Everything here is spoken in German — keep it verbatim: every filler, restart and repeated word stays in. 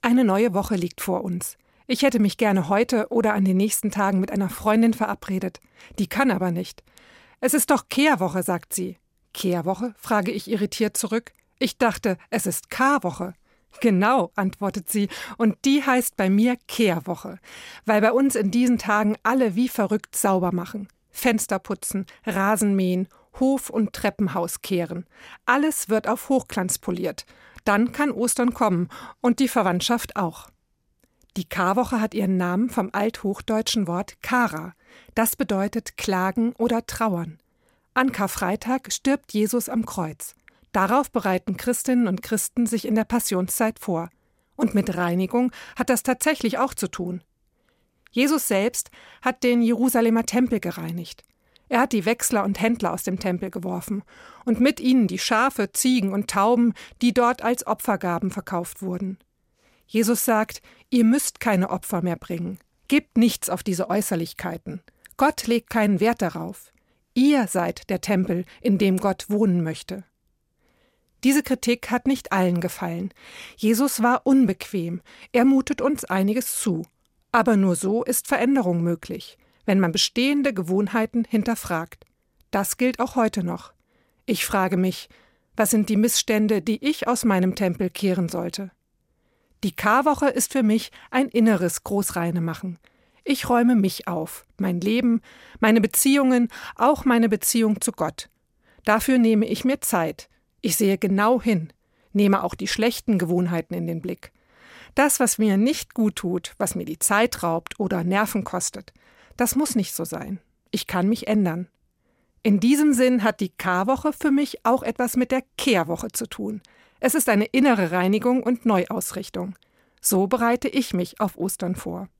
Eine neue Woche liegt vor uns. Ich hätte mich gerne heute oder an den nächsten Tagen mit einer Freundin verabredet. Die kann aber nicht. Es ist doch Kehrwoche, sagt sie. Kehrwoche? Frage ich irritiert zurück. Ich dachte, es ist Karwoche. Genau, antwortet sie, und die heißt bei mir Kehrwoche, weil bei uns in diesen Tagen alle wie verrückt sauber machen. Fenster putzen, Rasen mähen, Hof und Treppenhaus kehren. Alles wird auf Hochglanz poliert. Dann kann Ostern kommen und die Verwandtschaft auch. Die Karwoche hat ihren Namen vom althochdeutschen Wort Kara. Das bedeutet klagen oder trauern. An Karfreitag stirbt Jesus am Kreuz. Darauf bereiten Christinnen und Christen sich in der Passionszeit vor. Und mit Reinigung hat das tatsächlich auch zu tun. Jesus selbst hat den Jerusalemer Tempel gereinigt. Er hat die Wechsler und Händler aus dem Tempel geworfen und mit ihnen die Schafe, Ziegen und Tauben, die dort als Opfergaben verkauft wurden. Jesus sagt, ihr müsst keine Opfer mehr bringen. Gebt nichts auf diese Äußerlichkeiten. Gott legt keinen Wert darauf. Ihr seid der Tempel, in dem Gott wohnen möchte. Diese Kritik hat nicht allen gefallen. Jesus war unbequem. Er mutet uns einiges zu. Aber nur so ist Veränderung möglich, wenn man bestehende Gewohnheiten hinterfragt. Das gilt auch heute noch. Ich frage mich, was sind die Missstände, die ich aus meinem Tempel kehren sollte? Die Karwoche ist für mich ein inneres Großreinemachen. Ich räume mich auf, mein Leben, meine Beziehungen, auch meine Beziehung zu Gott. Dafür nehme ich mir Zeit. Ich sehe genau hin, nehme auch die schlechten Gewohnheiten in den Blick. Das, was mir nicht gut tut, was mir die Zeit raubt oder Nerven kostet, das muss nicht so sein. Ich kann mich ändern. In diesem Sinn hat die Karwoche für mich auch etwas mit der Kehrwoche zu tun. Es ist eine innere Reinigung und Neuausrichtung. So bereite ich mich auf Ostern vor.